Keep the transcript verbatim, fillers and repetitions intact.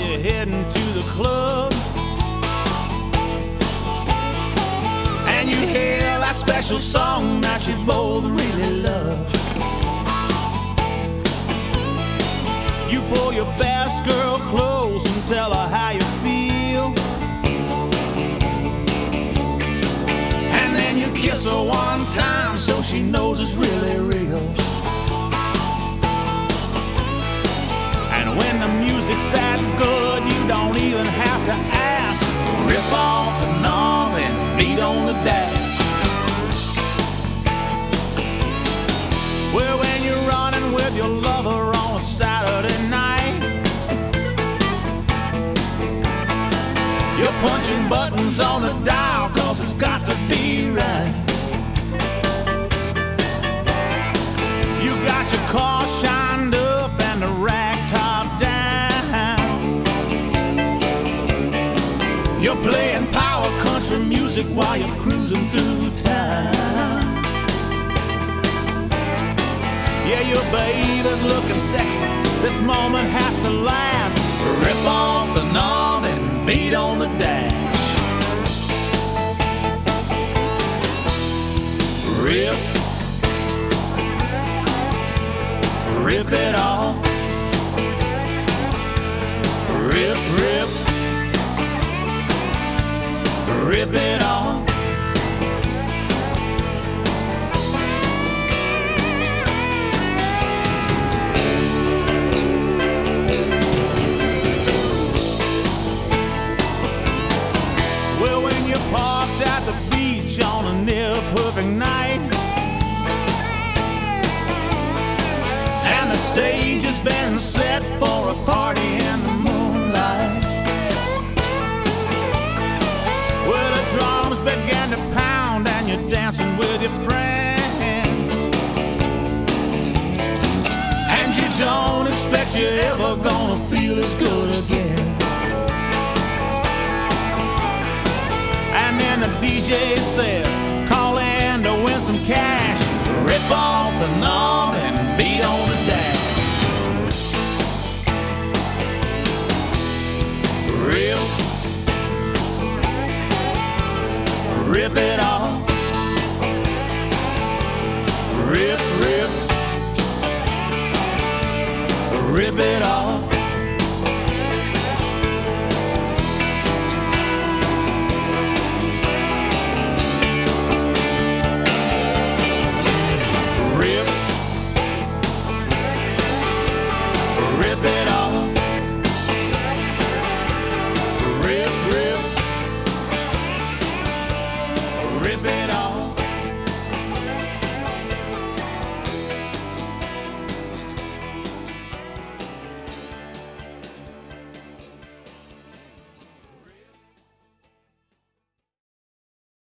you're heading to the club, and you hear that special song that you both really love. You pull your best girl close and tell her how you feel, and then you kiss her one time so she knows it's really real. And when the music's that good, you don't even have to ask. Rip off the knob and beat on the dash. Well, when you're running with your lover on a Saturday night, you're punching buttons on the dial 'cause it's got to be right. You got your car shined up and the rag top down. You're playing power country music while you're cruising through town. Yeah, your baby's looking sexy. This moment has to last. Rip off the knob and beat on the dash. Rip, rip it off. Rip, rip, rip it off. Well, when you're parked at the beach on a near perfect night, and the stage has been set for a party in the moonlight. Well, the drums begin to pound and you're dancing with your friends, and you don't expect you're ever gonna feel as good again. And then the D J says, call in to win some cash. Rip off the knob and beat on the dash. Rip, rip it off. Rip, rip, rip it off. Rip it off. Rip, rip, rip it